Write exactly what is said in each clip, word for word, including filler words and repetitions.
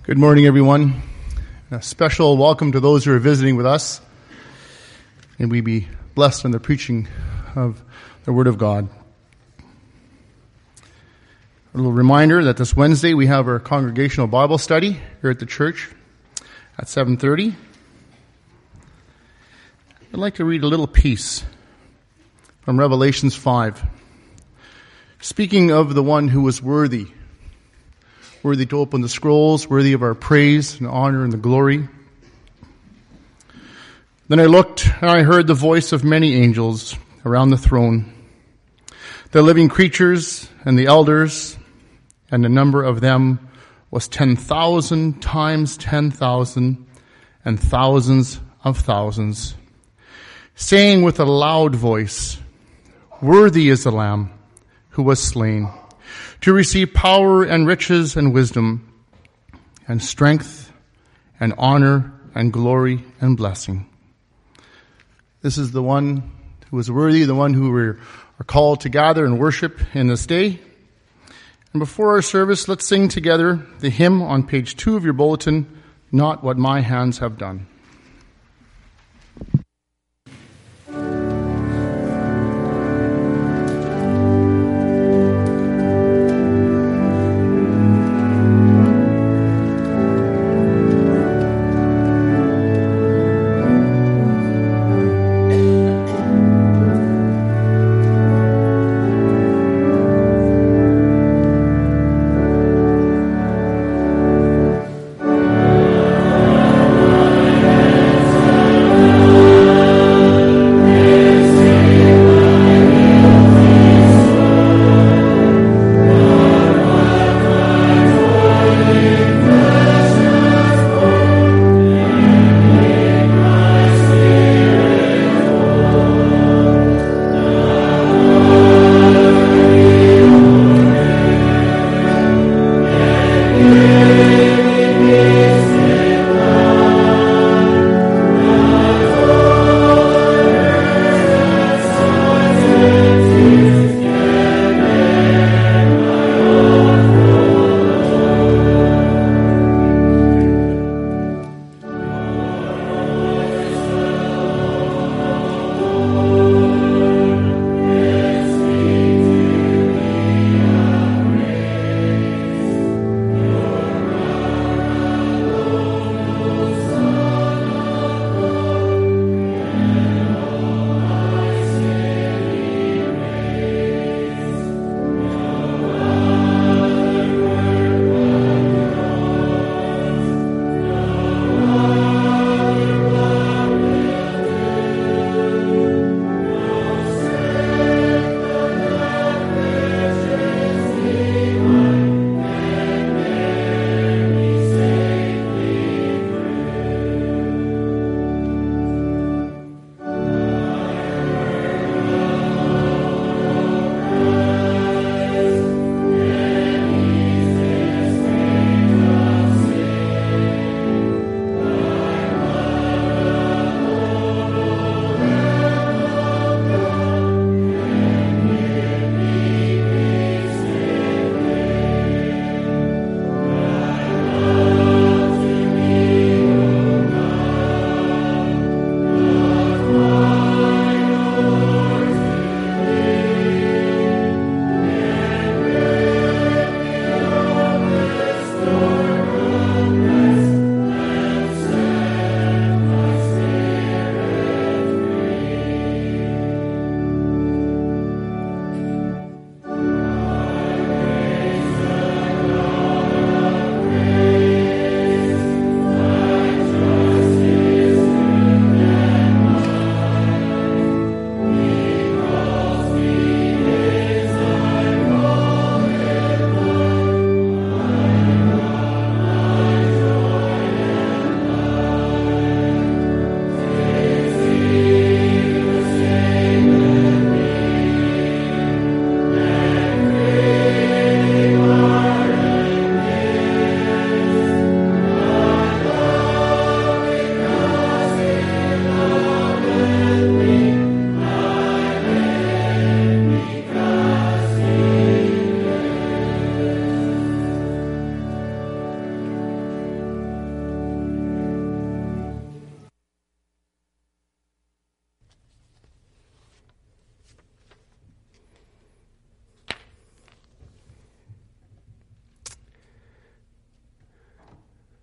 Good morning, everyone. A special welcome to those who are visiting with us. And we be blessed in the preaching of the Word of God. A little reminder that this Wednesday we have our congregational Bible study here at the church at seven thirty. I'd like to read a little piece from Revelations five. Speaking of the one who was worthy, worthy to open the scrolls, worthy of our praise and honor and the glory. Then I looked and I heard the voice of many angels around the throne, the living creatures and the elders, and the number of them was ten thousand times ten thousand and thousands of thousands, saying with a loud voice, "Worthy is the Lamb who was slain, to receive power and riches and wisdom and strength and honor and glory and blessing." This is the one who is worthy, the one who we are called to gather and worship in this day. And before our service, let's sing together the hymn on page two of your bulletin, "Not What My Hands Have Done." Amen.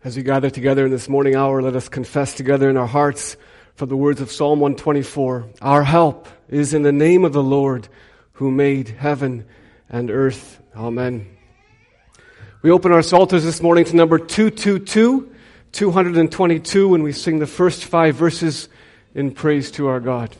As we gather together in this morning hour, let us confess together in our hearts from the words of Psalm one twenty-four. Our help is in the name of the Lord who made heaven and earth. Amen. We open our psalters this morning to number two twenty-two, two twenty-two, when we sing the first five verses in praise to our God.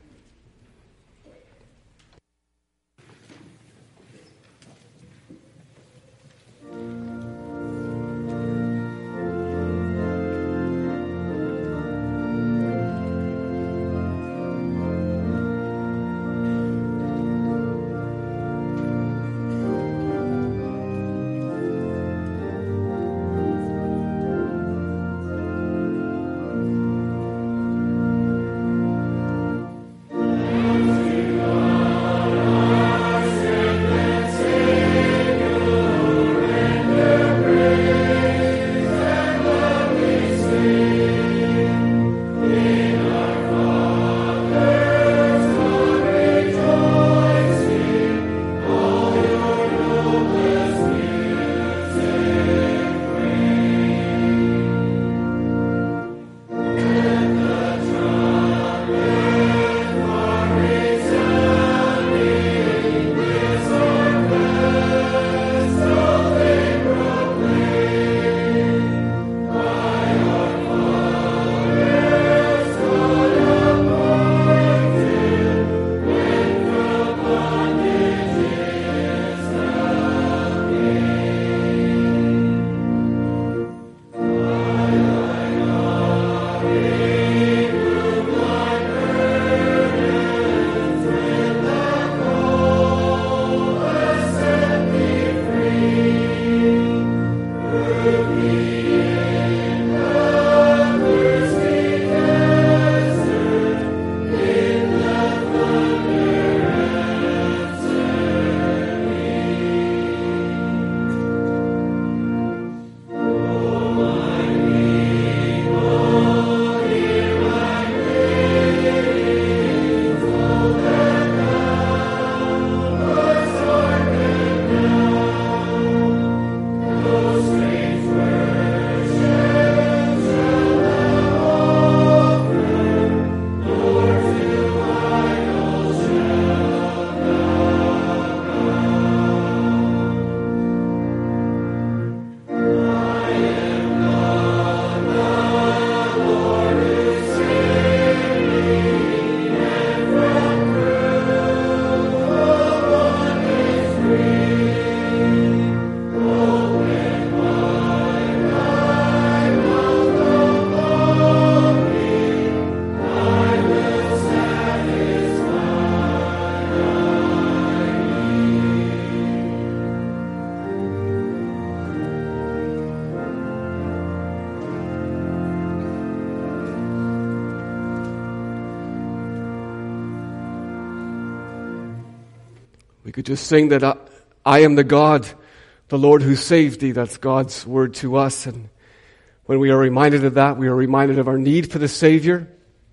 We could just sing that I, I am the God, the Lord who saved thee. That's God's word to us. And when we are reminded of that, we are reminded of our need for the Savior.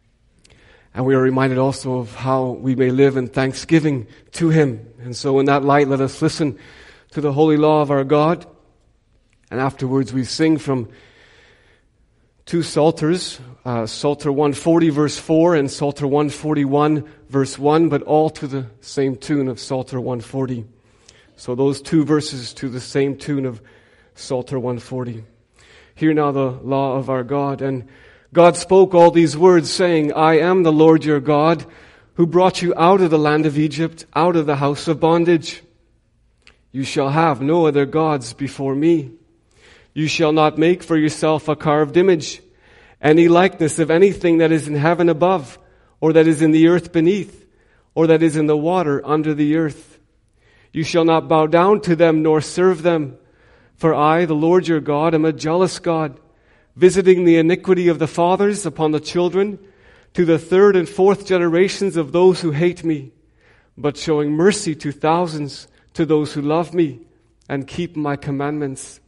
And we are reminded also of how we may live in thanksgiving to Him. And so in that light, let us listen to the holy law of our God. And afterwards we sing from two psalters, uh, Psalter one forty verse four and Psalter one forty-one verse one, but all to the same tune of Psalter one forty. So those two verses to the same tune of Psalter one forty. Hear now the law of our God. And God spoke all these words, saying, I am the Lord your God, who brought you out of the land of Egypt, out of the house of bondage. You shall have no other gods before me. You shall not make for yourself a carved image, any likeness of anything that is in heaven above, or that is in the earth beneath, or that is in the water under the earth. You shall not bow down to them nor serve them. For I, the Lord your God, am a jealous God, visiting the iniquity of the fathers upon the children, to the third and fourth generations of those who hate me, but showing mercy to thousands, to those who love me and keep my commandments.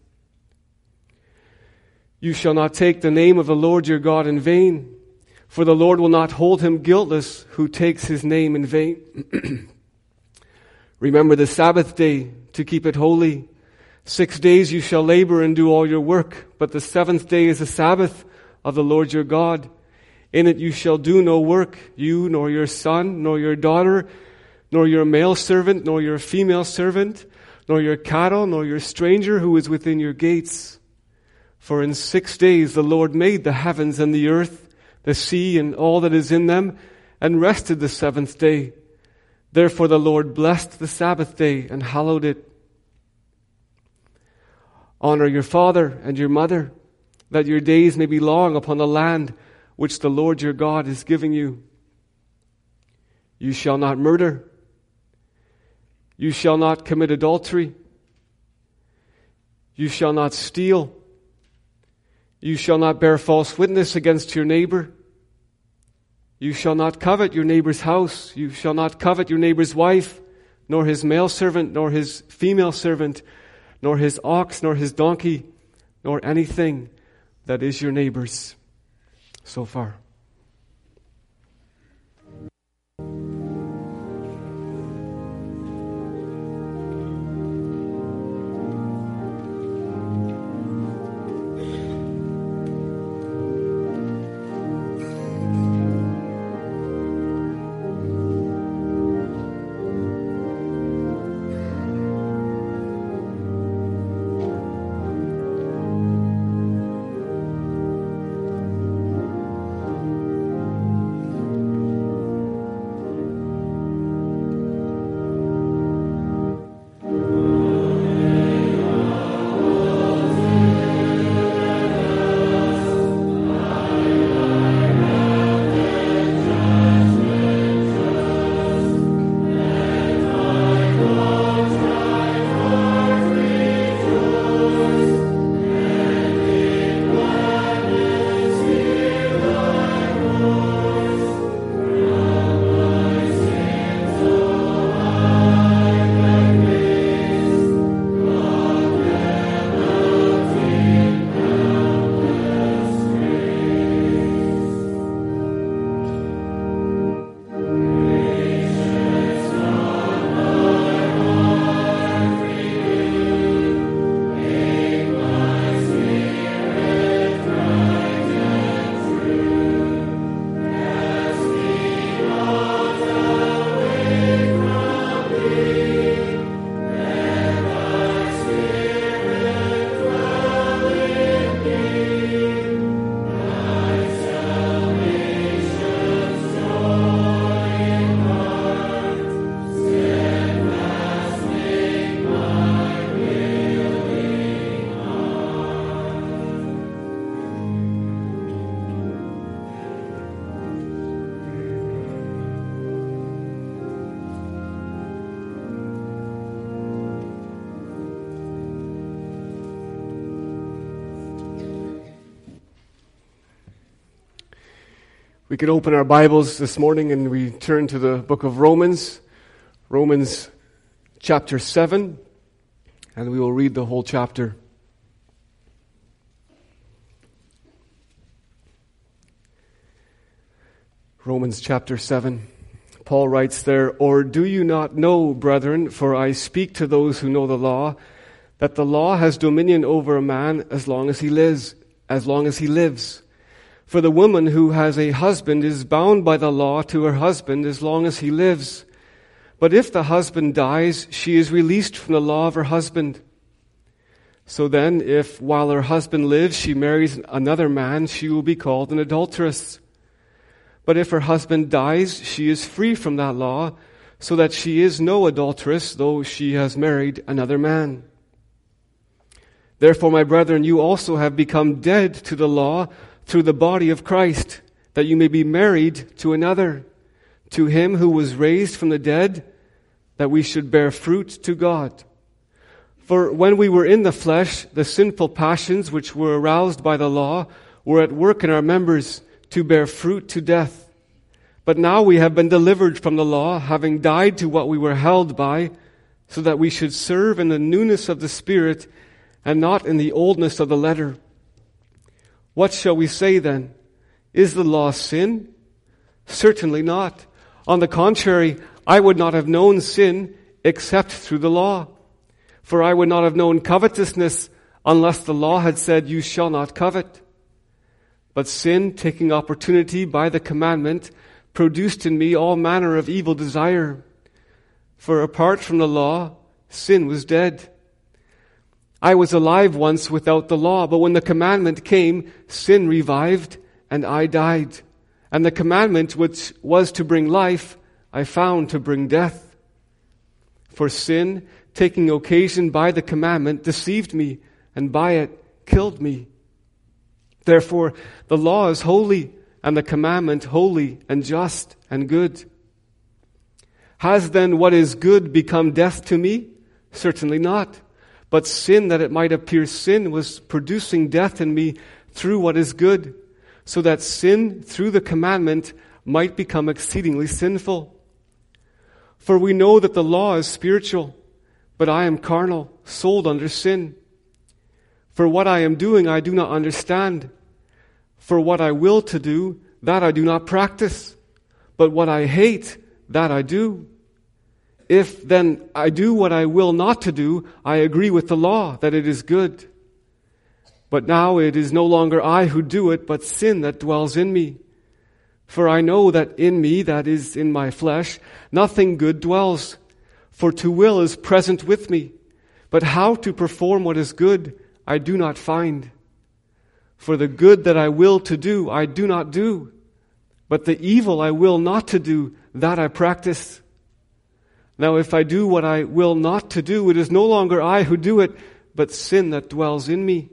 You shall not take the name of the Lord your God in vain, for the Lord will not hold him guiltless who takes his name in vain. Remember the Sabbath day to keep it holy. Six days you shall labor and do all your work, but the seventh day is the Sabbath of the Lord your God. In it you shall do no work, you, nor your son, nor your daughter, nor your male servant, nor your female servant, nor your cattle, nor your stranger who is within your gates. For in six days the Lord made the heavens and the earth, the sea and all that is in them, and rested the seventh day. Therefore the Lord blessed the Sabbath day and hallowed it. Honor your father and your mother, that your days may be long upon the land which the Lord your God is giving you. You shall not murder. You shall not commit adultery. You shall not steal. You shall not bear false witness against your neighbor. You shall not covet your neighbor's house. You shall not covet your neighbor's wife, nor his male servant, nor his female servant, nor his ox, nor his donkey, nor anything that is your neighbor's. So far. We could open our Bibles this morning and we turn to the book of Romans, Romans chapter seven, and we will read the whole chapter. Romans chapter seven. Paul writes there, "Or do you not know, brethren, for I speak to those who know the law, that the law has dominion over a man as long as he lives, as long as he lives. For the woman who has a husband is bound by the law to her husband as long as he lives. But if the husband dies, she is released from the law of her husband. So then, if while her husband lives she marries another man, she will be called an adulteress. But if her husband dies, she is free from that law, so that she is no adulteress, though she has married another man. Therefore, my brethren, you also have become dead to the law through the body of Christ, that you may be married to another, to him who was raised from the dead, that we should bear fruit to God. For when we were in the flesh, the sinful passions which were aroused by the law were at work in our members to bear fruit to death. But now we have been delivered from the law, having died to what we were held by, so that we should serve in the newness of the Spirit and not in the oldness of the letter. What shall we say then? Is the law sin? Certainly not. On the contrary, I would not have known sin except through the law. For I would not have known covetousness unless the law had said, you shall not covet. But sin, taking opportunity by the commandment, produced in me all manner of evil desire. For apart from the law, sin was dead. I was alive once without the law, but when the commandment came, sin revived, and I died. And the commandment which was to bring life, I found to bring death. For sin, taking occasion by the commandment, deceived me, and by it killed me. Therefore, the law is holy, and the commandment holy and just and good. Has then what is good become death to me? Certainly not. But sin, that it might appear sin, was producing death in me through what is good, so that sin, through the commandment, might become exceedingly sinful. For we know that the law is spiritual, but I am carnal, sold under sin. For what I am doing I do not understand. For what I will to do, that I do not practice. But what I hate, that I do. If then I do what I will not to do, I agree with the law that it is good. But now it is no longer I who do it, but sin that dwells in me. For I know that in me, that is in my flesh, nothing good dwells. For to will is present with me, but how to perform what is good I do not find. For the good that I will to do, I do not do, but the evil I will not to do, that I practice. Now if I do what I will not to do, it is no longer I who do it, but sin that dwells in me.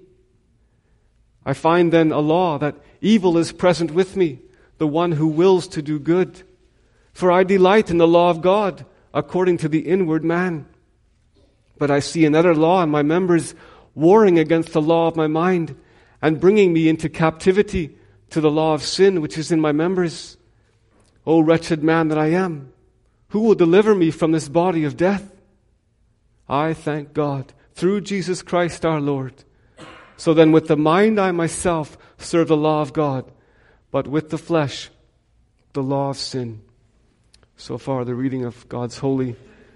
I find then a law that evil is present with me, the one who wills to do good. For I delight in the law of God, according to the inward man. But I see another law in my members, warring against the law of my mind, and bringing me into captivity to the law of sin which is in my members. O wretched man that I am, who will deliver me from this body of death? I thank God, through Jesus Christ our Lord. So then with the mind I myself serve the law of God, but with the flesh the law of sin. So far the reading of God's holy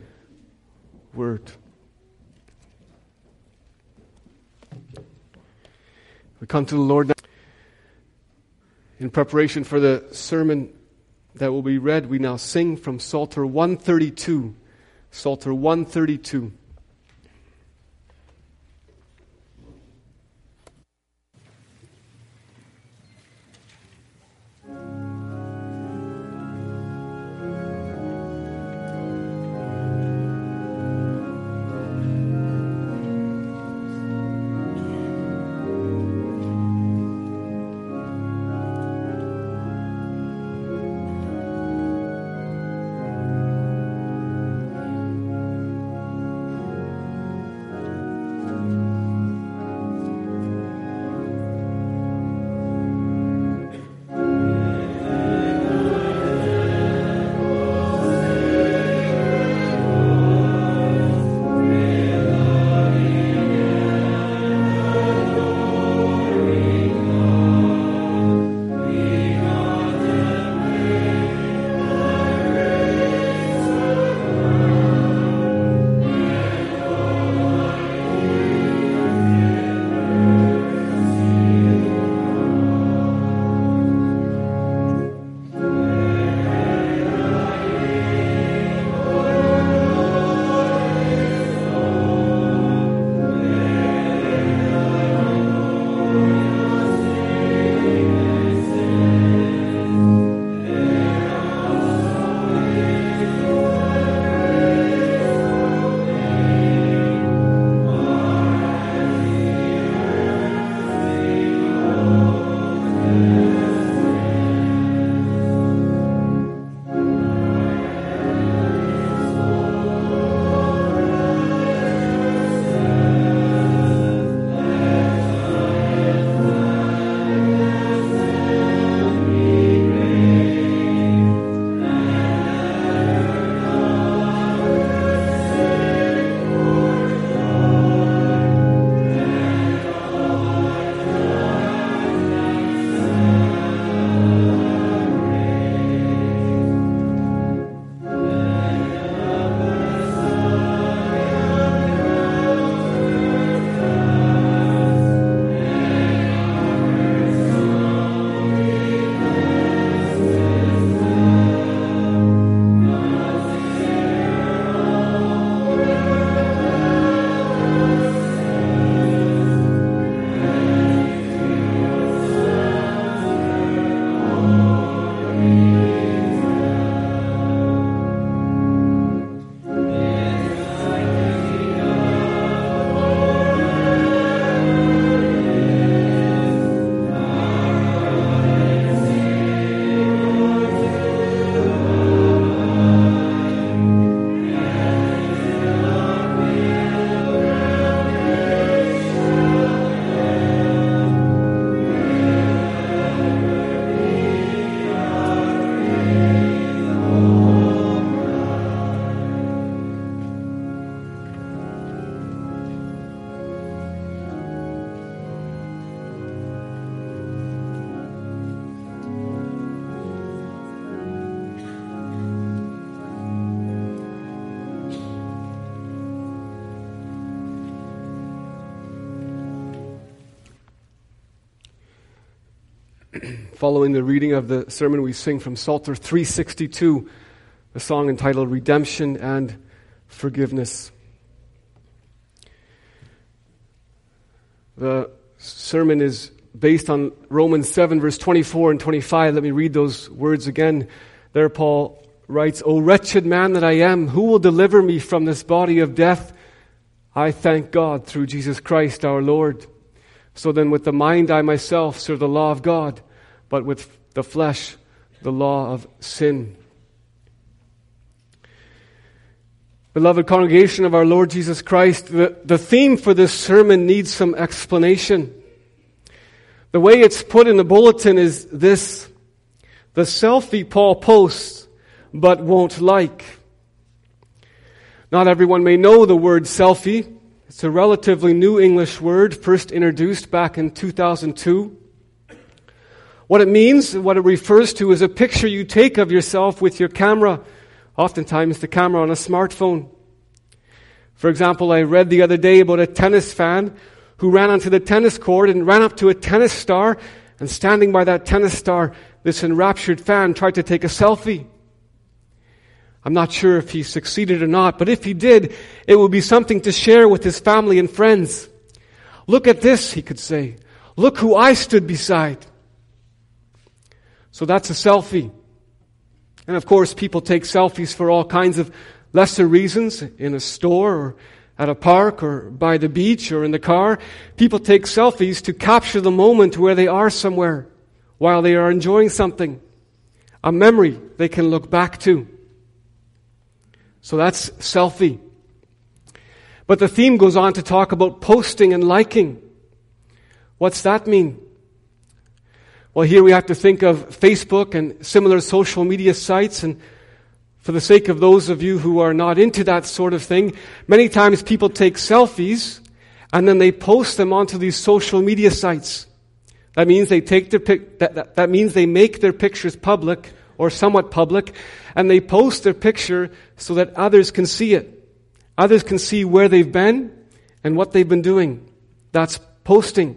word. We come to the Lord now. In preparation for the sermon that will be read, we now sing from Psalter one thirty-two. Psalter one thirty-two. Following the reading of the sermon, we sing from Psalter three sixty-two, a song entitled Redemption and Forgiveness. The sermon is based on Romans seven, verse twenty-four and twenty-five. Let me read those words again. There Paul writes, O wretched man that I am, who will deliver me from this body of death? I thank God through Jesus Christ our Lord. So then with the mind I myself serve the law of God, but with the flesh the law of sin. Beloved congregation of our Lord Jesus Christ, the, the theme for this sermon needs some explanation. The way it's put in the bulletin is this: the selfie Paul posts but won't like. Not everyone may know the word selfie. It's a relatively new English word, first introduced back in two thousand two. What it means, what it refers to, is a picture you take of yourself with your camera, oftentimes the camera on a smartphone. For example, I read the other day about a tennis fan who ran onto the tennis court and ran up to a tennis star, and standing by that tennis star, this enraptured fan tried to take a selfie. I'm not sure if he succeeded or not, but if he did, it would be something to share with his family and friends. Look at this, he could say. Look who I stood beside. So that's a selfie. And of course, people take selfies for all kinds of lesser reasons, in a store or at a park or by the beach or in the car. People take selfies to capture the moment where they are somewhere while they are enjoying something, a memory they can look back to. So that's selfie. But the theme goes on to talk about posting and liking. What's that mean? Well, here we have to think of Facebook and similar social media sites, and for the sake of those of you who are not into that sort of thing, many times people take selfies and then they post them onto these social media sites. That means they take their pic- that, that, that means they make their pictures public or somewhat public, and they post their picture so that others can see it. Others can see where they've been and what they've been doing. That's posting.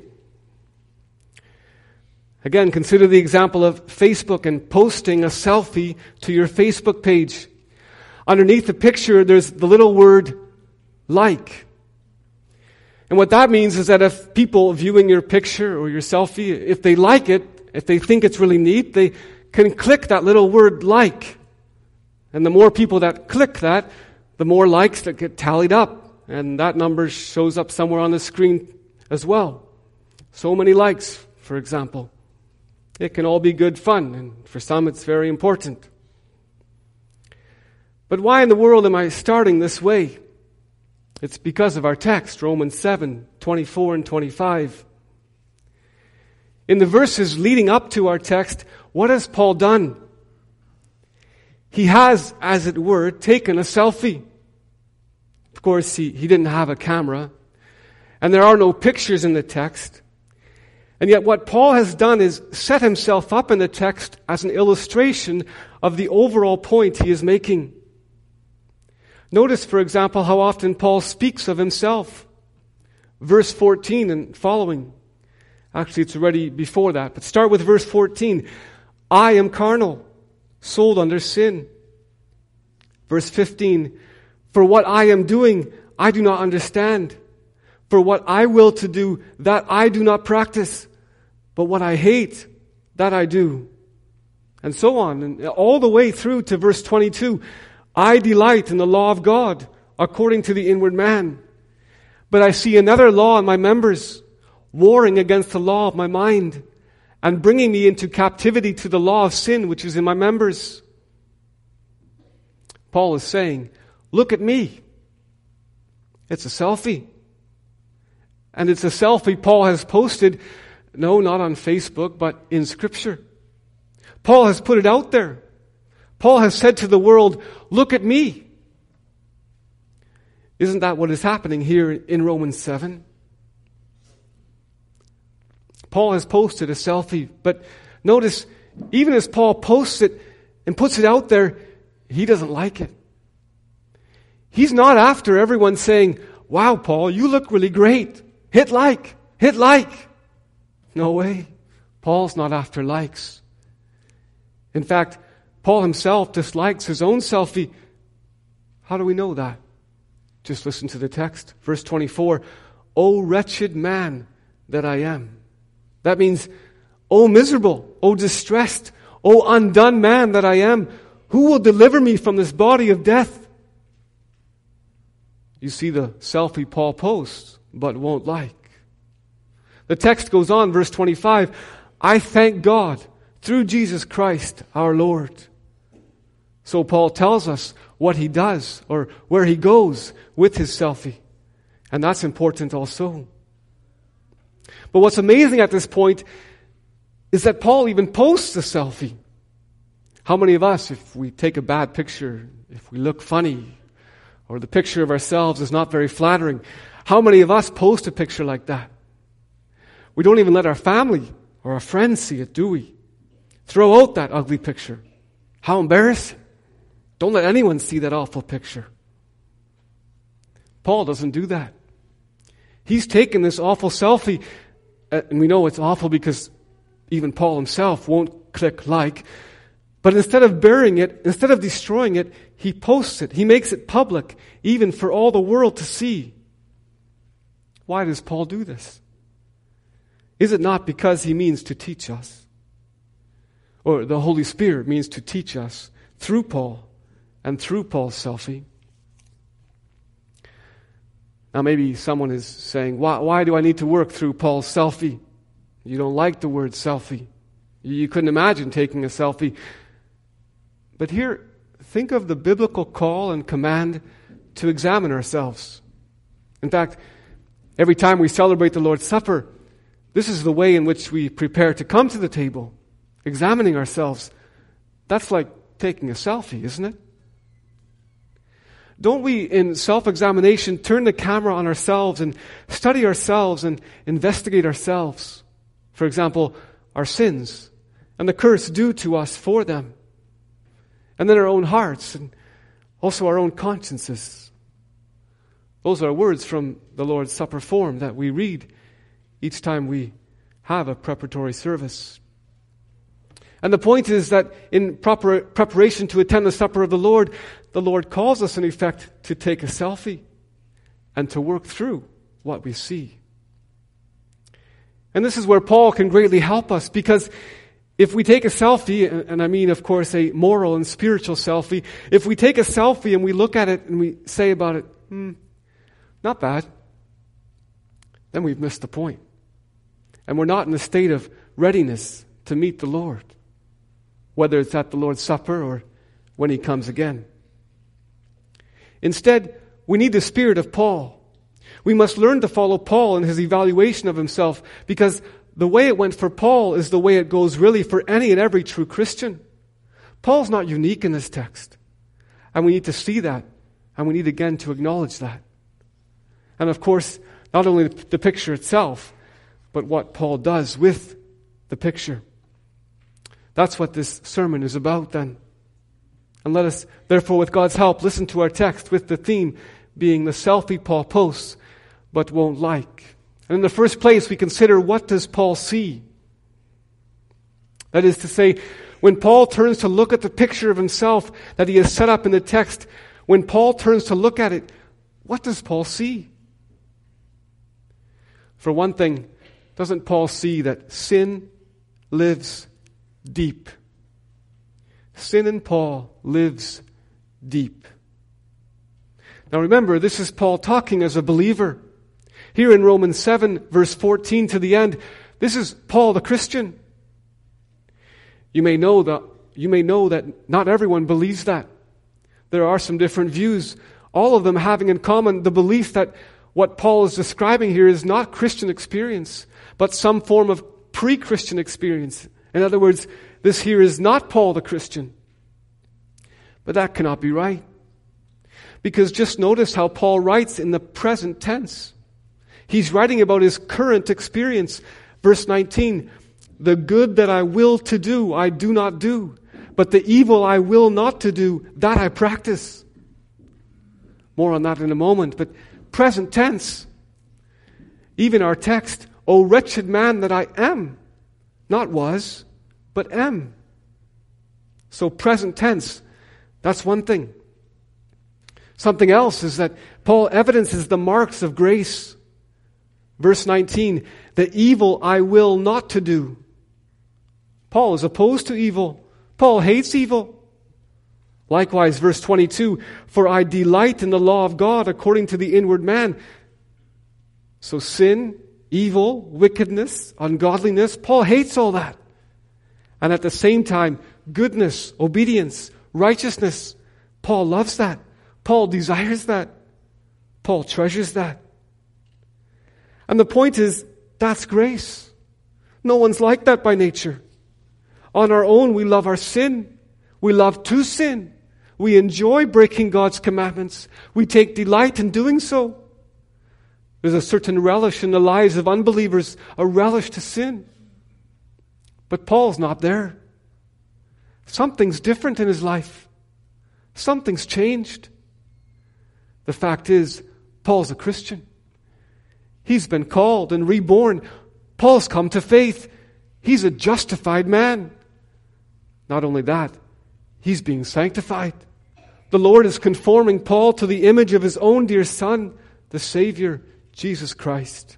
Again, consider the example of Facebook and posting a selfie to your Facebook page. Underneath the picture, there's the little word like. And what that means is that if people viewing your picture or your selfie, if they like it, if they think it's really neat, they can click that little word like. And the more people that click that, the more likes that get tallied up. And that number shows up somewhere on the screen as well. So many likes, for example. It can all be good fun, and for some it's very important. But why in the world am I starting this way? It's because of our text, Romans seven, twenty-four and twenty-five. In the verses leading up to our text, what has Paul done? He has, as it were, taken a selfie. Of course, he, he didn't have a camera, and there are no pictures in the text. And yet what Paul has done is set himself up in the text as an illustration of the overall point he is making. Notice, for example, how often Paul speaks of himself. Verse fourteen and following. Actually, it's already before that, but start with verse fourteen. I am carnal, sold under sin. Verse fifteen. For what I am doing, I do not understand. For what I will to do, that I do not practice. But what I hate, that I do. And so on. And all the way through to verse twenty-two. I delight in the law of God, according to the inward man. But I see another law in my members, warring against the law of my mind, and bringing me into captivity to the law of sin, which is in my members. Paul is saying, look at me. It's a selfie. And it's a selfie Paul has posted, no, not on Facebook, but in Scripture. Paul has put it out there. Paul has said to the world, look at me. Isn't that what is happening here in Romans seven? Paul has posted a selfie, but notice, even as Paul posts it and puts it out there, he doesn't like it. He's not after everyone saying, wow, Paul, you look really great. Hit like, hit like. No way. Paul's not after likes. In fact, Paul himself dislikes his own selfie. How do we know that? Just listen to the text. Verse twenty-four, O wretched man that I am. That means, O miserable, O distressed, O undone man that I am. Who will deliver me from this body of death? You see the selfie Paul posts, but won't like. The text goes on, verse twenty-five, I thank God through Jesus Christ our Lord. So Paul tells us what he does or where he goes with his selfie. And that's important also. But what's amazing at this point is that Paul even posts a selfie. How many of us, if we take a bad picture, if we look funny, or the picture of ourselves is not very flattering, how many of us post a picture like that? We don't even let our family or our friends see it, do we? Throw out that ugly picture. How embarrassing. Don't let anyone see that awful picture. Paul doesn't do that. He's taken this awful selfie, and we know it's awful because even Paul himself won't click like, but instead of burying it, instead of destroying it, he posts it. He makes it public, even for all the world to see. Why does Paul do this? Is it not because he means to teach us? Or the Holy Spirit means to teach us through Paul and through Paul's selfie? Now maybe someone is saying, why, why do I need to work through Paul's selfie? You don't like the word selfie. You couldn't imagine taking a selfie. But here, think of the biblical call and command to examine ourselves. In fact, every time we celebrate the Lord's Supper, this is the way in which we prepare to come to the table, examining ourselves. That's like taking a selfie, isn't it? Don't we, in self-examination, turn the camera on ourselves and study ourselves and investigate ourselves? For example, our sins and the curse due to us for them. And then our own hearts and also our own consciences. Those are words from the Lord's Supper form that we read each time we have a preparatory service. And the point is that in proper preparation to attend the supper of the Lord, the Lord calls us, in effect, to take a selfie and to work through what we see. And this is where Paul can greatly help us, because if we take a selfie, and I mean, of course, a moral and spiritual selfie, if we take a selfie and we look at it and we say about it, hmm, not bad, then we've missed the point. And we're not in a state of readiness to meet the Lord, whether it's at the Lord's Supper or when He comes again. Instead, we need the spirit of Paul. We must learn to follow Paul in his evaluation of himself, because the way it went for Paul is the way it goes really for any and every true Christian. Paul's not unique in this text. And we need to see that. And we need again to acknowledge that. And of course, not only the picture itself, but what Paul does with the picture. That's what this sermon is about then. And let us, therefore, with God's help, listen to our text with the theme being the selfie Paul posts, but won't like. And in the first place, we consider, what does Paul see? That is to say, when Paul turns to look at the picture of himself that he has set up in the text, when Paul turns to look at it, what does Paul see? For one thing, doesn't Paul see that sin lives deep? Sin in Paul lives deep. Now remember, this is Paul talking as a believer. Here in Romans seven, verse fourteen to the end, this is Paul the Christian. You may know that, you may know that not everyone believes that. There are some different views, all of them having in common the belief that what Paul is describing here is not Christian experience, but some form of pre-Christian experience. In other words, this here is not Paul the Christian. But that cannot be right. Because just notice how Paul writes in the present tense. He's writing about his current experience. Verse nineteen, the good that I will to do, I do not do. But the evil I will not to do, that I practice. More on that in a moment. But present tense. Even our text, O wretched man that I am. Not was, but am. So present tense, that's one thing. Something else is that Paul evidences the marks of grace. Verse nineteen, the evil I will not to do. Paul is opposed to evil. Paul hates evil. Likewise, verse twenty-two, for I delight in the law of God according to the inward man. So sin, evil, wickedness, ungodliness, Paul hates all that. And at the same time, goodness, obedience, righteousness, Paul loves that. Paul desires that. Paul treasures that. And the point is, that's grace. No one's like that by nature. On our own, we love our sin. We love to sin. We enjoy breaking God's commandments. We take delight in doing so. There's a certain relish in the lives of unbelievers, a relish to sin. But Paul's not there. Something's different in his life. Something's changed. The fact is, Paul's a Christian. He's been called and reborn. Paul's come to faith. He's a justified man. Not only that, he's being sanctified. The Lord is conforming Paul to the image of his own dear Son, the Savior, Jesus Christ.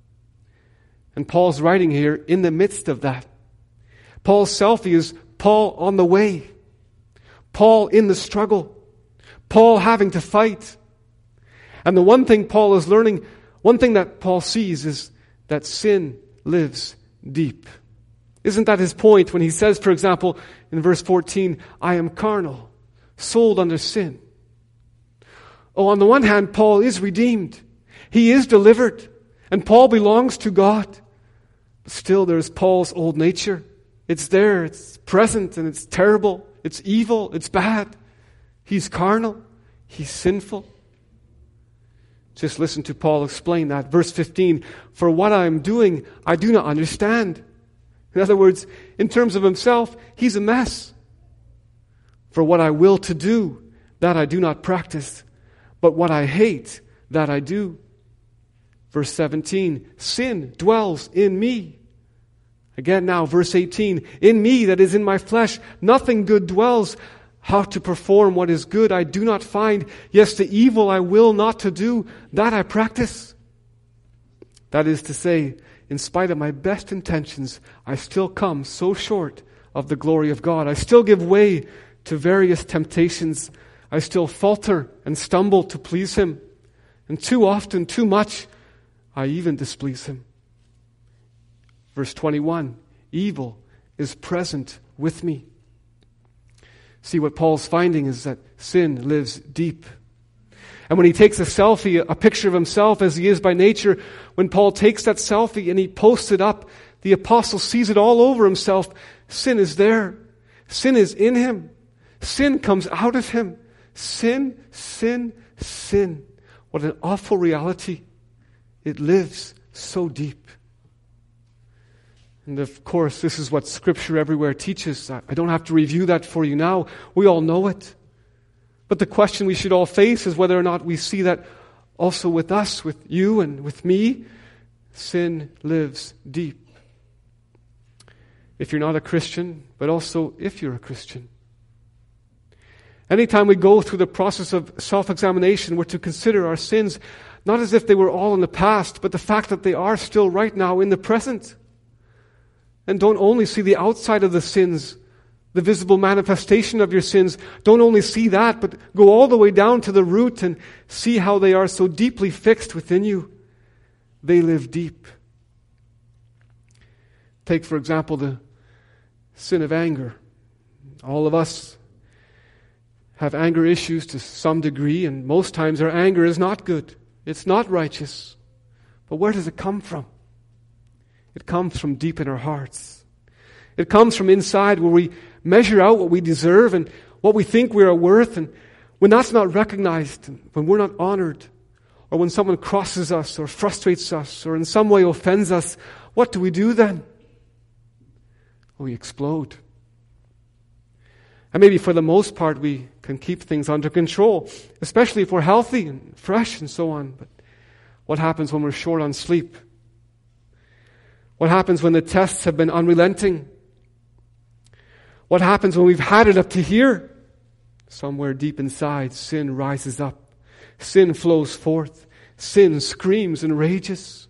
And Paul's writing here in the midst of that. Paul's selfie is Paul on the way. Paul in the struggle. Paul having to fight. And the one thing Paul is learning, one thing that Paul sees is that sin lives deep. Isn't that his point when he says, for example, in verse fourteen, I am carnal, sold under sin. Oh, on the one hand, Paul is redeemed. He is delivered. And Paul belongs to God. But still, there's Paul's old nature. It's there, it's present, and it's terrible. It's evil, it's bad. He's carnal. He's sinful. Just listen to Paul explain that. Verse fifteen, for what I am doing, I do not understand. In other words, in terms of himself, he's a mess. For what I will to do, that I do not practice. But what I hate, that I do. Verse seventeen, sin dwells in me. Again now, verse eighteen, in me, that is in my flesh, nothing good dwells. How to perform what is good I do not find. Yes, the evil I will not to do, that I practice. That is to say, in spite of my best intentions, I still come so short of the glory of God. I still give way to various temptations. I still falter and stumble to please Him. And too often, too much, I even displease Him. Verse twenty-one, evil is present with me. See, what Paul's finding is that sin lives deep. And when he takes a selfie, a picture of himself as he is by nature, when Paul takes that selfie and he posts it up, the apostle sees it all over himself. Sin is there. Sin is in him. Sin comes out of him. Sin, sin, sin. What an awful reality. It lives so deep. And of course, this is what Scripture everywhere teaches. I don't have to review that for you now. We all know it. But the question we should all face is whether or not we see that also with us, with you and with me. Sin lives deep. If you're not a Christian, but also if you're a Christian. Anytime we go through the process of self-examination, we're to consider our sins not as if they were all in the past, but the fact that they are still right now in the present. And don't only see the outside of the sins, the visible manifestation of your sins. Don't only see that, but go all the way down to the root and see how they are so deeply fixed within you. They live deep. Take, for example, the sin of anger. All of us have anger issues to some degree, and most times our anger is not good. It's not righteous. But where does it come from? It comes from deep in our hearts. It comes from inside where we measure out what we deserve and what we think we are worth. And when that's not recognized, when we're not honored, or when someone crosses us or frustrates us or in some way offends us, what do we do then? We explode. And maybe for the most part we can keep things under control, especially if we're healthy and fresh and so on. But what happens when we're short on sleep? What happens when the tests have been unrelenting? What happens when we've had it up to here? Somewhere deep inside, sin rises up. Sin flows forth. Sin screams and rages.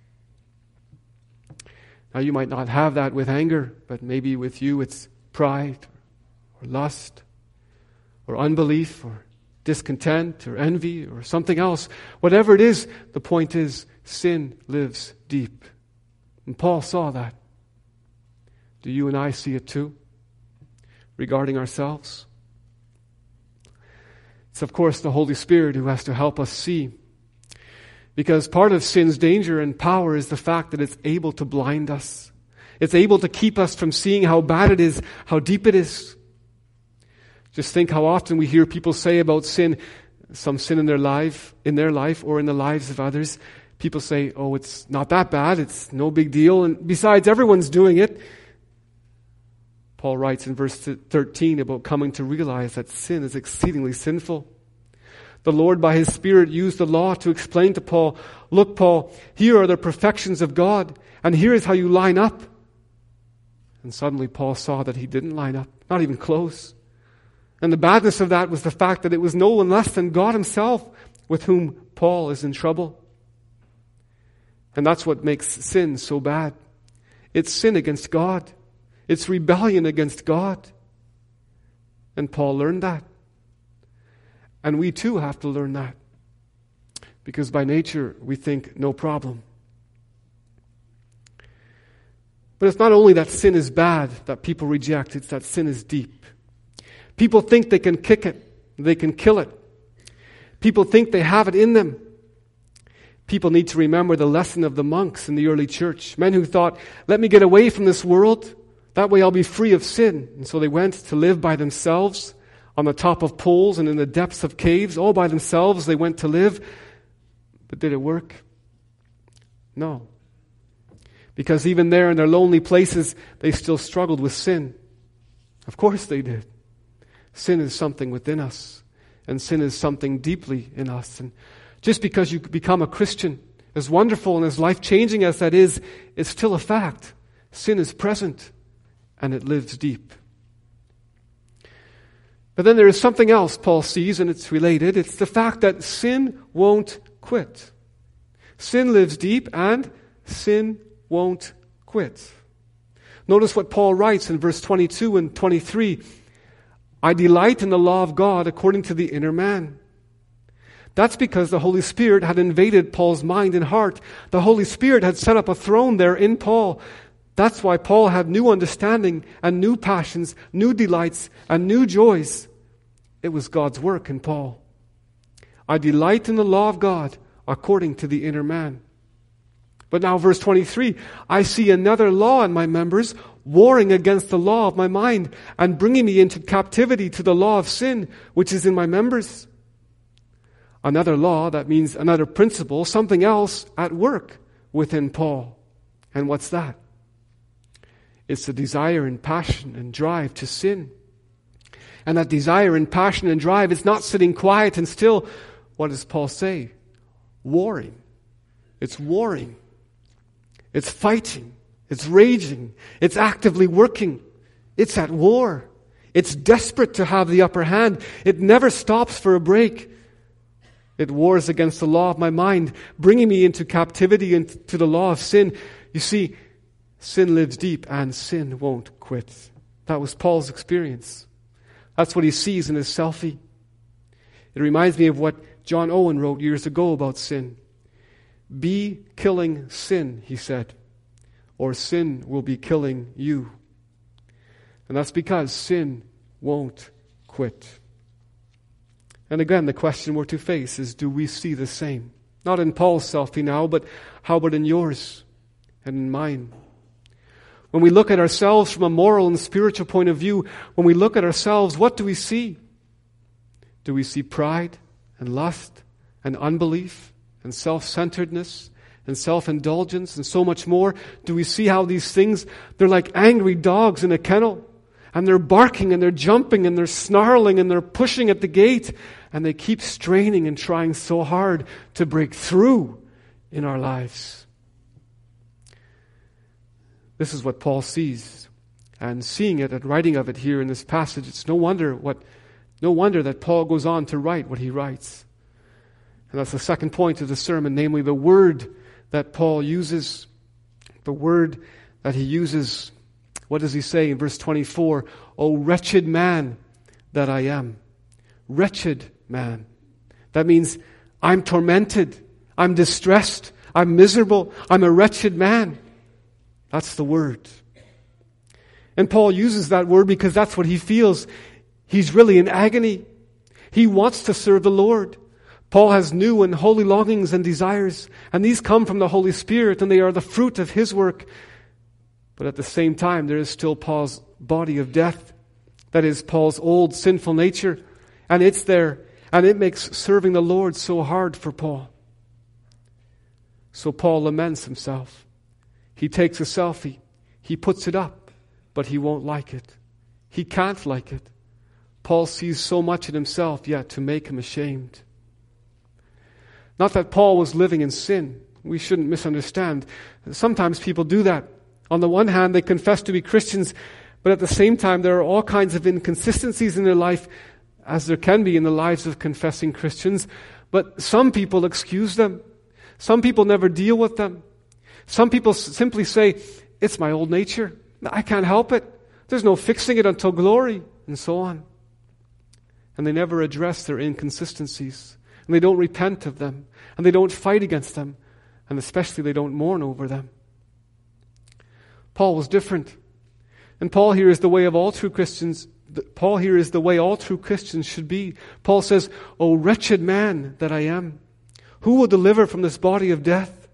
Now you might not have that with anger, but maybe with you it's pride or lust or unbelief or discontent or envy or something else. Whatever it is, the point is sin lives deep. And Paul saw that. Do you and I see it too? Regarding ourselves? It's of course the Holy Spirit who has to help us see. Because part of sin's danger and power is the fact that it's able to blind us. It's able to keep us from seeing how bad it is, how deep it is. Just think how often we hear people say about sin, some sin in their life, in their life or in the lives of others. People say, oh, it's not that bad, it's no big deal, and besides, everyone's doing it. Paul writes in verse thirteen about coming to realize that sin is exceedingly sinful. The Lord, by His Spirit, used the law to explain to Paul, look, Paul, here are the perfections of God, and here is how you line up. And suddenly Paul saw that he didn't line up, not even close. And the badness of that was the fact that it was no one less than God Himself with whom Paul is in trouble. And that's what makes sin so bad. It's sin against God. It's rebellion against God. And Paul learned that. And we too have to learn that. Because by nature, we think no problem. But it's not only that sin is bad that people reject, it's that sin is deep. People think they can kick it, they can kill it. People think they have it in them. People need to remember the lesson of the monks in the early church. Men who thought, let me get away from this world, that way I'll be free of sin. And so they went to live by themselves, on the top of poles and in the depths of caves, all by themselves they went to live. But did it work? No. Because even there in their lonely places, they still struggled with sin. Of course they did. Sin is something within us, and sin is something deeply in us. And just because you become a Christian, as wonderful and as life-changing as that is, it's still a fact. Sin is present, and it lives deep. But then there is something else Paul sees, and it's related. It's the fact that sin won't quit. Sin lives deep, and sin won't quit. Notice what Paul writes in verse twenty-two and twenty-three. I delight in the law of God according to the inner man. That's because the Holy Spirit had invaded Paul's mind and heart. The Holy Spirit had set up a throne there in Paul. That's why Paul had new understanding and new passions, new delights and new joys. It was God's work in Paul. I delight in the law of God according to the inner man. But now verse twenty-three, I see another law in my members, warring against the law of my mind and bringing me into captivity to the law of sin, which is in my members. Another law, that means another principle, something else at work within Paul. And what's that? It's the desire and passion and drive to sin. And that desire and passion and drive is not sitting quiet and still. What does Paul say? Warring. It's warring. It's fighting. It's raging. It's actively working. It's at war. It's desperate to have the upper hand. It never stops for a break. It wars against the law of my mind, bringing me into captivity and to the law of sin. You see, sin lives deep and sin won't quit. That was Paul's experience. That's what he sees in his selfie. It reminds me of what John Owen wrote years ago about sin. Be killing sin, he said, or sin will be killing you. And that's because sin won't quit. And again, the question we're to face is, do we see the same? Not in Paul's selfie now, but how about in yours and in mine? When we look at ourselves from a moral and spiritual point of view, when we look at ourselves, what do we see? Do we see pride and lust and unbelief and self-centeredness and self-indulgence and so much more? Do we see how these things, they're like angry dogs in a kennel, and they're barking and they're jumping and they're snarling and they're pushing at the gate, and they keep straining and trying so hard to break through in our lives? This is what Paul sees. And seeing it and writing of it here in this passage, it's no wonder what no wonder that Paul goes on to write what he writes. And that's the second point of the sermon, namely the word that Paul uses. The word that he uses. What does he say in verse twenty-four? O wretched man that I am. Wretched man. That means I'm tormented. I'm distressed. I'm miserable. I'm a wretched man. That's the word. And Paul uses that word because that's what he feels. He's really in agony. He wants to serve the Lord. Paul has new and holy longings and desires, and these come from the Holy Spirit, and they are the fruit of his work. But at the same time, there is still Paul's body of death. That is Paul's old sinful nature, and it's there, and it makes serving the Lord so hard for Paul. So Paul laments himself. He takes a selfie. He puts it up, but he won't like it. He can't like it. Paul sees so much in himself yet to make him ashamed. Not that Paul was living in sin. We shouldn't misunderstand. Sometimes people do that. On the one hand, they confess to be Christians, but at the same time, there are all kinds of inconsistencies in their life, as there can be in the lives of confessing Christians. But some people excuse them. Some people never deal with them. Some people simply say, it's my old nature. I can't help it. There's no fixing it until glory, and so on. And they never address their inconsistencies. And they don't repent of them. And they don't fight against them. And especially they don't mourn over them. Paul was different. And Paul here is the way of all true Christians. Paul here is the way all true Christians should be. Paul says, O wretched man that I am, who will deliver from this body of death?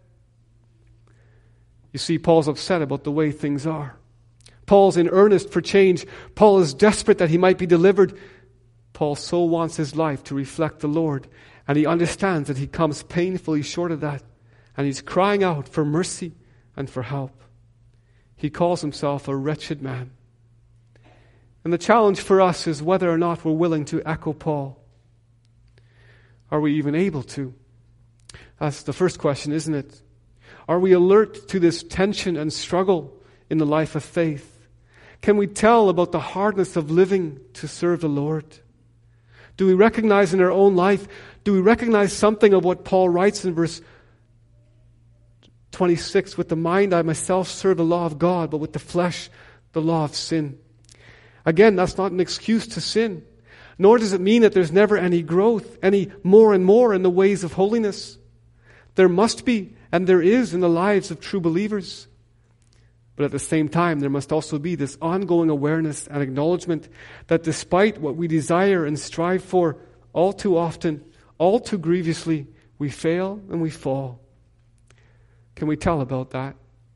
You see, Paul's upset about the way things are. Paul's in earnest for change. Paul is desperate that he might be delivered. Paul so wants his life to reflect the Lord, and he understands that he comes painfully short of that, and he's crying out for mercy and for help. He calls himself a wretched man. And the challenge for us is whether or not we're willing to echo Paul. Are we even able to? That's the first question, isn't it? Are we alert to this tension and struggle in the life of faith? Can we tell about the hardness of living to serve the Lord? Do we recognize in our own life, do we recognize something of what Paul writes in verse twenty-six? With the mind I myself serve the law of God, but with the flesh the law of sin. Again, that's not an excuse to sin. Nor does it mean that there's never any growth, any more and more in the ways of holiness. There must be, and there is in the lives of true believers. But at the same time, there must also be this ongoing awareness and acknowledgement that despite what we desire and strive for, all too often, all too grievously, we fail and we fall. Can we tell about that?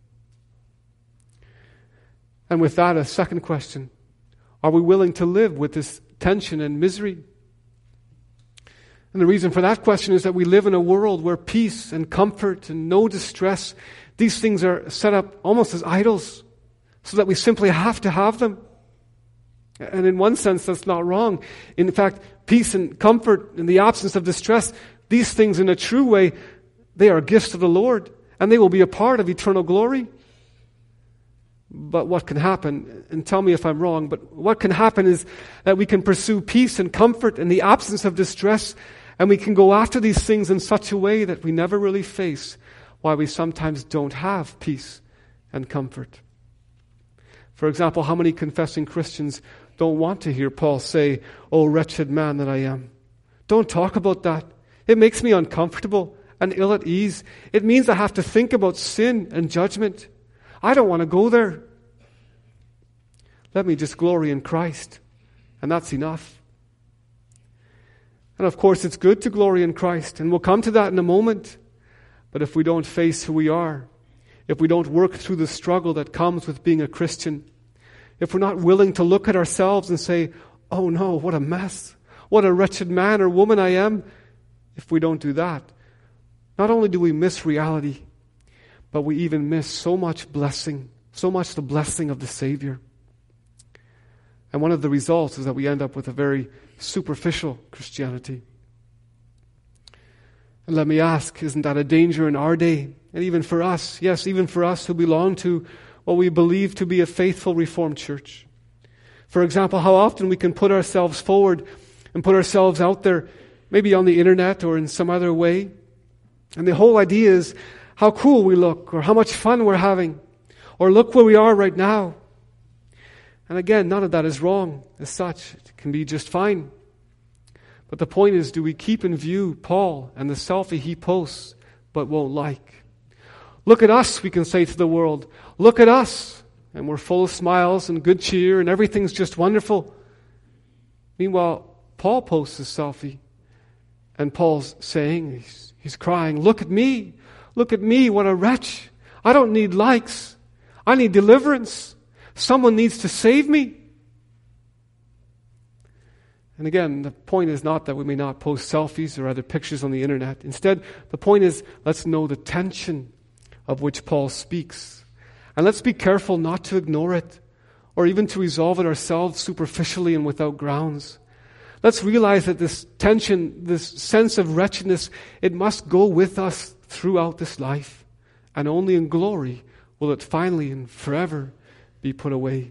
And with that, a second question. Are we willing to live with this tension and misery? And the reason for that question is that we live in a world where peace and comfort and no distress, these things are set up almost as idols, so that we simply have to have them. And in one sense, that's not wrong. In fact, peace and comfort in the absence of distress, these things in a true way, they are gifts of the Lord, and they will be a part of eternal glory. But what can happen, and tell me if I'm wrong, but what can happen is that we can pursue peace and comfort in the absence of distress, and we can go after these things in such a way that we never really face why we sometimes don't have peace and comfort. For example, how many confessing Christians don't want to hear Paul say, "Oh, wretched man that I am"? Don't talk about that. It makes me uncomfortable and ill at ease. It means I have to think about sin and judgment. I don't want to go there. Let me just glory in Christ, and that's enough. And of course, it's good to glory in Christ, and we'll come to that in a moment. But if we don't face who we are, if we don't work through the struggle that comes with being a Christian, if we're not willing to look at ourselves and say, "Oh no, what a mess, what a wretched man or woman I am," if we don't do that, not only do we miss reality, but we even miss so much blessing, so much the blessing of the Savior. And one of the results is that we end up with a very superficial Christianity. And let me ask, isn't that a danger in our day? And even for us, yes, even for us who belong to what we believe to be a faithful Reformed church. For example, how often we can put ourselves forward and put ourselves out there, maybe on the internet or in some other way. And the whole idea is how cool we look, or how much fun we're having, or look where we are right now. And again, none of that is wrong as such. It can be just fine. But the point is, do we keep in view Paul and the selfie he posts but won't like? Look at us, we can say to the world. Look at us. And we're full of smiles and good cheer and everything's just wonderful. Meanwhile, Paul posts a selfie. And Paul's saying, he's, he's crying, look at me. Look at me, what a wretch. I don't need likes. I need deliverance. Someone needs to save me. And again, the point is not that we may not post selfies or other pictures on the internet. Instead, the point is, let's know the tension of which Paul speaks. And let's be careful not to ignore it, or even to resolve it ourselves superficially and without grounds. Let's realize that this tension, this sense of wretchedness, it must go with us throughout this life. And only in glory will it finally and forever be put away.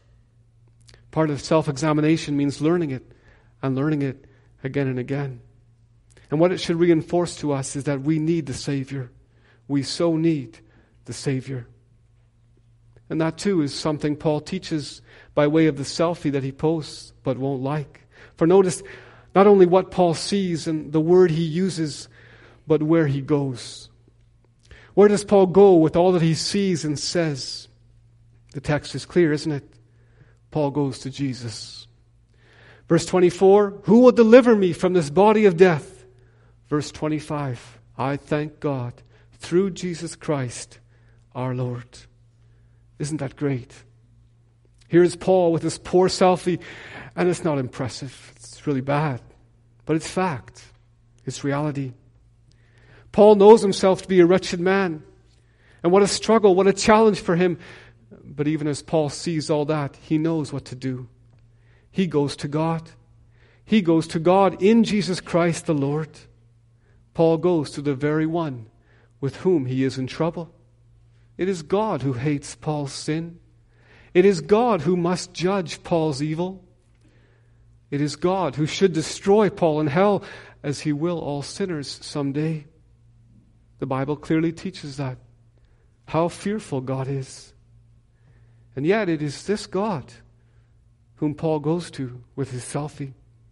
Part of self-examination means learning it, and learning it again and again. And what it should reinforce to us is that we need the Savior. We so need the Savior. And that too is something Paul teaches by way of the selfie that he posts but won't like. For notice not only what Paul sees and the word he uses, but where he goes. Where does Paul go with all that he sees and says? The text is clear, isn't it? Paul goes to Jesus. Verse twenty-four, who will deliver me from this body of death? Verse twenty-five, I thank God through Jesus Christ our Lord. Isn't that great? Here's Paul with this poor selfie, and it's not impressive. It's really bad. But it's fact. It's reality. Paul knows himself to be a wretched man. And what a struggle, what a challenge for him. But even as Paul sees all that, he knows what to do. He goes to God. He goes to God in Jesus Christ the Lord. Paul goes to the very one with whom he is in trouble. It is God who hates Paul's sin. It is God who must judge Paul's evil. It is God who should destroy Paul in hell, as he will all sinners someday. The Bible clearly teaches that. How fearful God is. And yet it is this God whom Paul goes to with his selfie.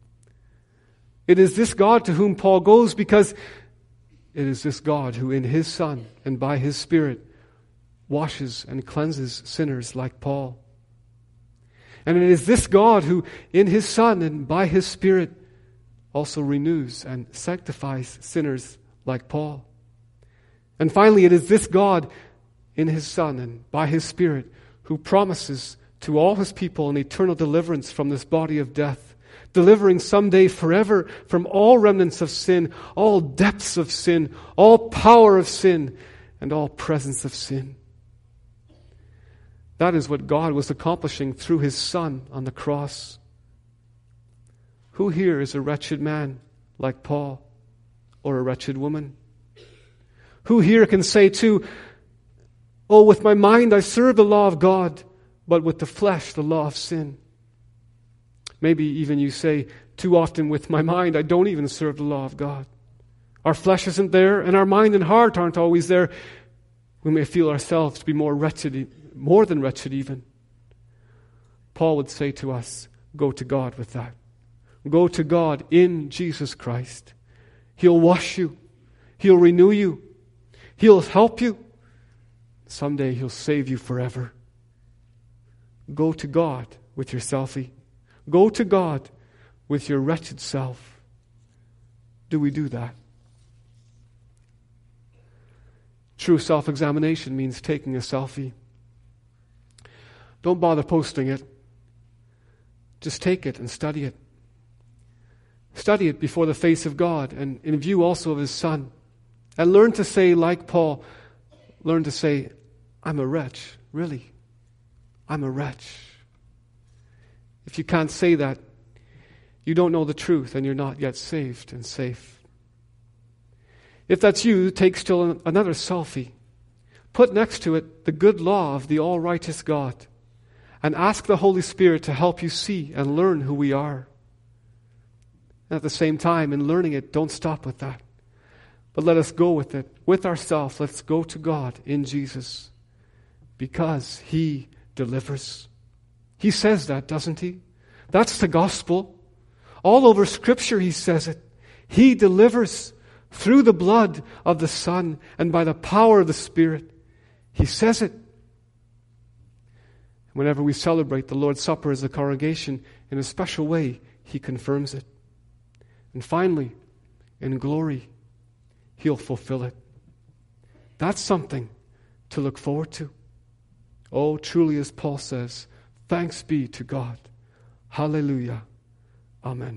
It is this God to whom Paul goes because it is this God who in his Son and by his Spirit washes and cleanses sinners like Paul. And it is this God who in his Son and by his Spirit also renews and sanctifies sinners like Paul. And finally, it is this God in his Son and by his Spirit who promises to all his people an eternal deliverance from this body of death, delivering someday forever from all remnants of sin, all depths of sin, all power of sin, and all presence of sin. That is what God was accomplishing through his Son on the cross. Who here is a wretched man like Paul, or a wretched woman? Who here can say too, oh, with my mind I serve the law of God, but with the flesh the law of sin? Maybe even you say, too often with my mind I don't even serve the law of God. Our flesh isn't there, and our mind and heart aren't always there. We may feel ourselves to be more wretched, more than wretched even. Paul would say to us, go to God with that. Go to God in Jesus Christ. He'll wash you. He'll renew you. He'll help you. Someday he'll save you forever. Go to God with your selfie. Go to God with your wretched self. Do we do that? True self-examination means taking a selfie. Don't bother posting it. Just take it and study it. Study it before the face of God and in view also of his Son. And learn to say, like Paul, learn to say, I'm a wretch, really. I'm a wretch. If you can't say that, you don't know the truth and you're not yet saved and safe. If that's you, take still another selfie. Put next to it the good law of the all-righteous God, and ask the Holy Spirit to help you see and learn who we are. And at the same time, in learning it, don't stop with that. But let us go with it, with ourselves. Let's go to God in Jesus, because He delivers. He says that, doesn't He? That's the gospel. All over Scripture He says it. He delivers through the blood of the Son and by the power of the Spirit. He says it. Whenever we celebrate the Lord's Supper as a congregation, in a special way, He confirms it. And finally, in glory, He'll fulfill it. That's something to look forward to. Oh, truly, as Paul says, thanks be to God. Hallelujah. Amen.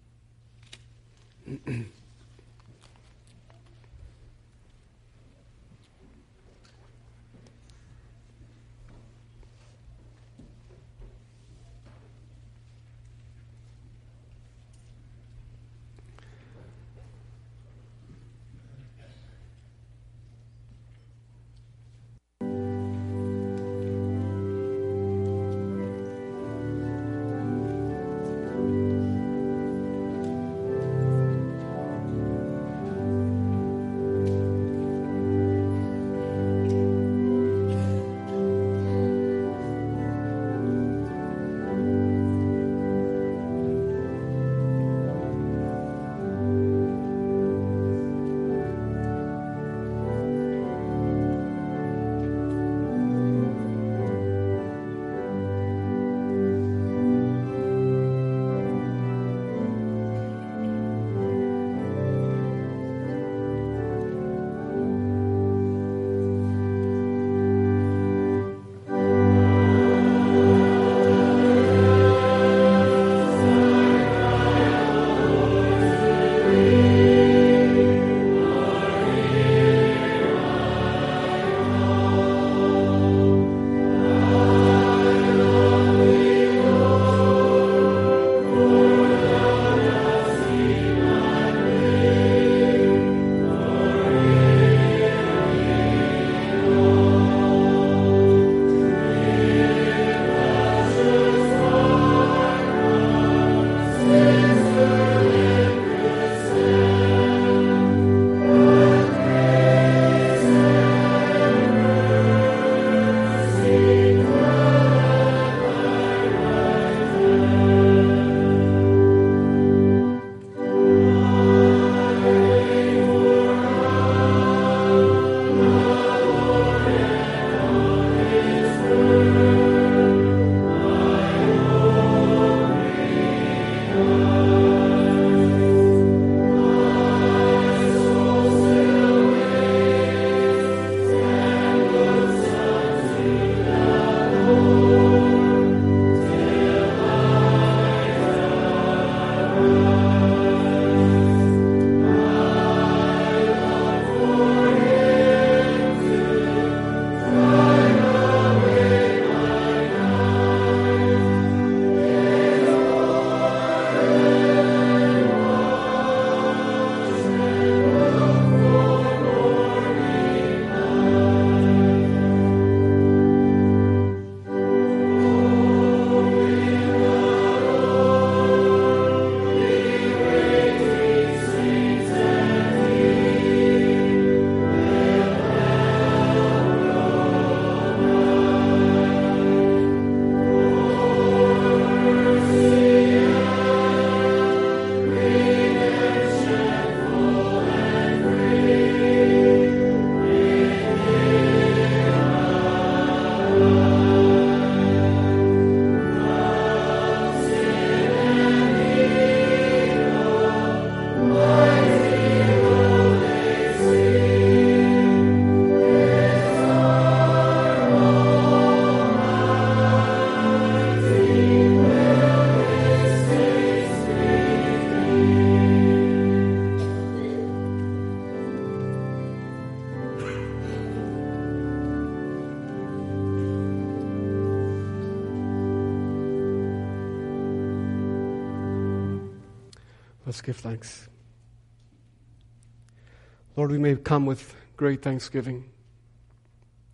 Let's give thanks. Lord, we may come with great thanksgiving.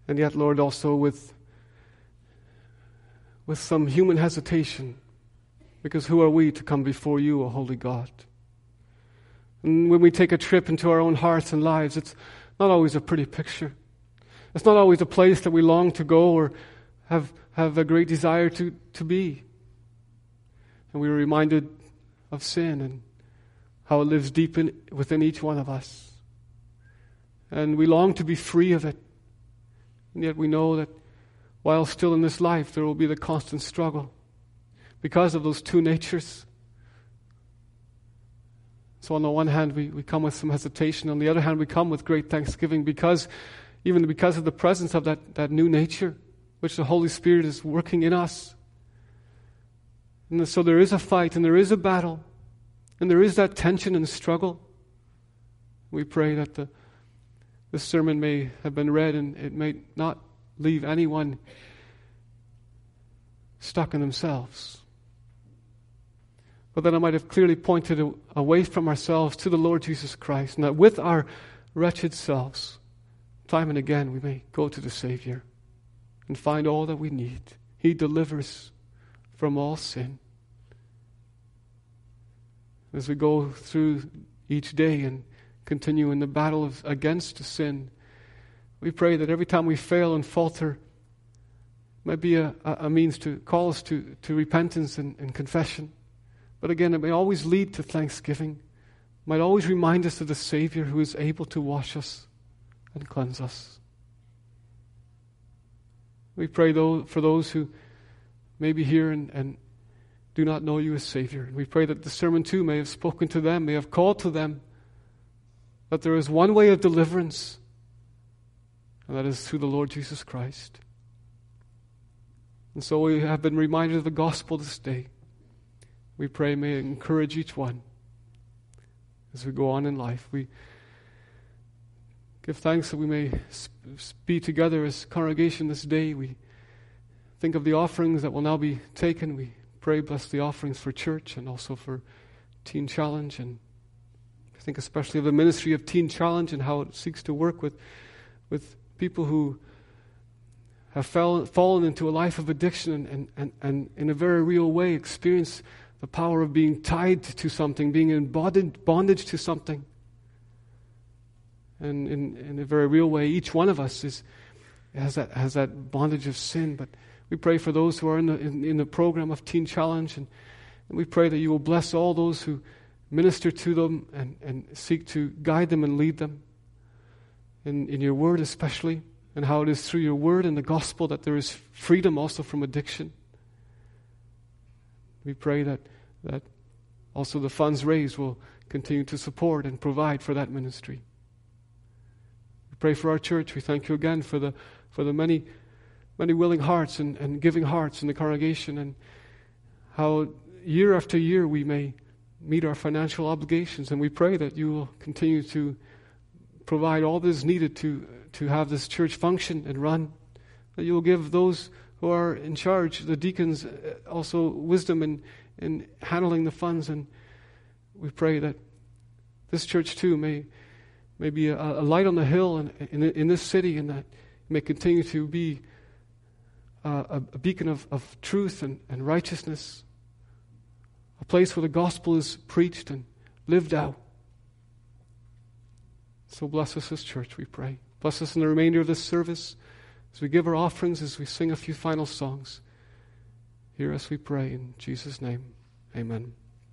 And yet, Lord, also with, with some human hesitation, because who are we to come before you, O holy God? And when we take a trip into our own hearts and lives, it's not always a pretty picture. It's not always a place that we long to go or have, have a great desire to, to be. And we are reminded of sin and how it lives deep in, within each one of us. And we long to be free of it. And yet we know that while still in this life, there will be the constant struggle because of those two natures. So on the one hand, we, we come with some hesitation. On the other hand, we come with great thanksgiving because, even because of the presence of that, that new nature, which the Holy Spirit is working in us. And so there is a fight and there is a battle and there is that tension and struggle. We pray that the, this sermon may have been read and it may not leave anyone stuck in themselves, but that it might have clearly pointed away from ourselves to the Lord Jesus Christ, and that with our wretched selves, time and again, we may go to the Savior and find all that we need. He delivers from all sin. As we go through each day and continue in the battle of, against sin, we pray that every time we fail and falter, might be a, a means to call us to, to repentance and, and confession. But again, it may always lead to thanksgiving. It might always remind us of the Savior who is able to wash us and cleanse us. We pray though for those who may be here and, and do not know you as Savior. And we pray that the sermon too may have spoken to them, may have called to them that there is one way of deliverance, and that is through the Lord Jesus Christ. And so we have been reminded of the gospel this day. We pray may it encourage each one as we go on in life. We give thanks that we may be together as congregation this day. We think of the offerings that will now be taken. We pray, bless the offerings for church and also for Teen Challenge. And I think especially of the ministry of Teen Challenge and how it seeks to work with, with people who have fell, fallen into a life of addiction and, and, and, and in a very real way experience the power of being tied to something, being in bondage, bondage to something. And in, in a very real way, each one of us is has that has that bondage of sin. But we pray for those who are in the in, in the program of Teen Challenge, and, and we pray that you will bless all those who minister to them and, and seek to guide them and lead them in, in your word especially, and how it is through your word and the gospel that there is freedom also from addiction. We pray that that also the funds raised will continue to support and provide for that ministry. We pray for our church. We thank you again for the for the many many willing hearts and, and giving hearts in the congregation, and how year after year we may meet our financial obligations. And we pray that you will continue to provide all that is needed to to have this church function and run. That you will give those who are in charge, the deacons, also wisdom in, in handling the funds. And we pray that this church too may, may be a, a light on the hill in, in, in this city, and that it may continue to be a, a beacon of, of truth and, and righteousness, a place where the gospel is preached and lived out. So bless us as church, we pray. Bless us in the remainder of this service, as we give our offerings, as we sing a few final songs. Hear us, we pray, in Jesus' name. Amen.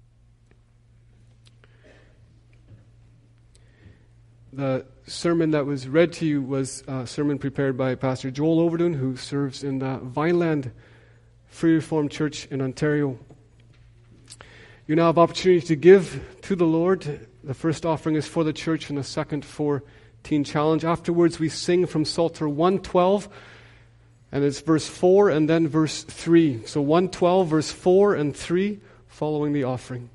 The sermon that was read to you was a sermon prepared by Pastor Joel Overton, who serves in the Vineland Free Reformed Church in Ontario. You now have opportunity to give to the Lord. The first offering is for the church and the second for Teen Challenge. Afterwards, we sing from Psalter one twelve, and it's verse four and then verse three. So one twelve, verse four and three, following the offering.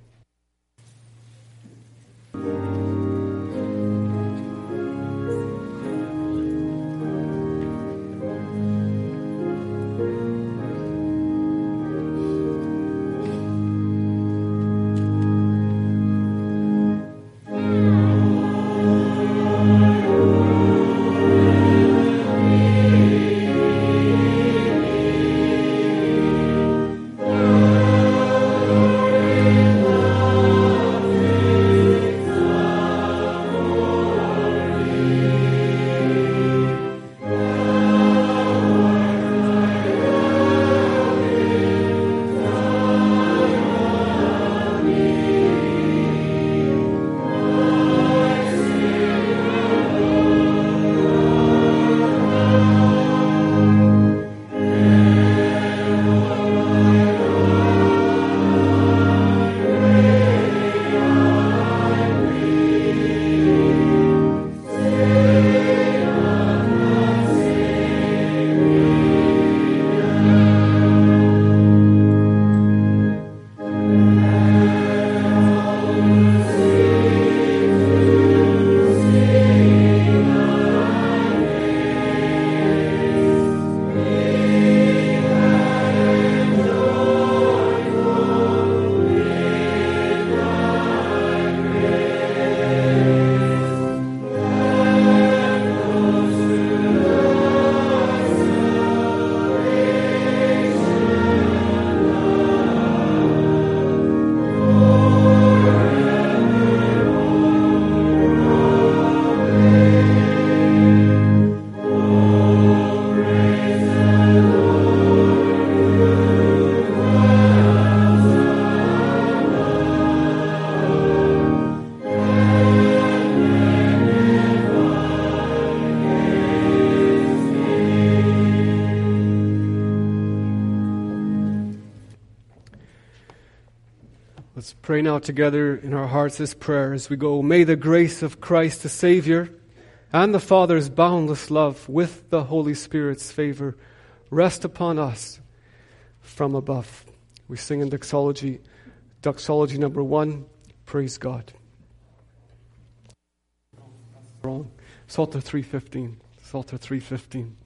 Amen. pray now together in our hearts this prayer as we go. May the grace of Christ the Savior and the Father's boundless love with the Holy Spirit's favor rest upon us from above. We sing in doxology, doxology number one, praise God. Wrong. Psalter three fifteen. Psalter three fifteen.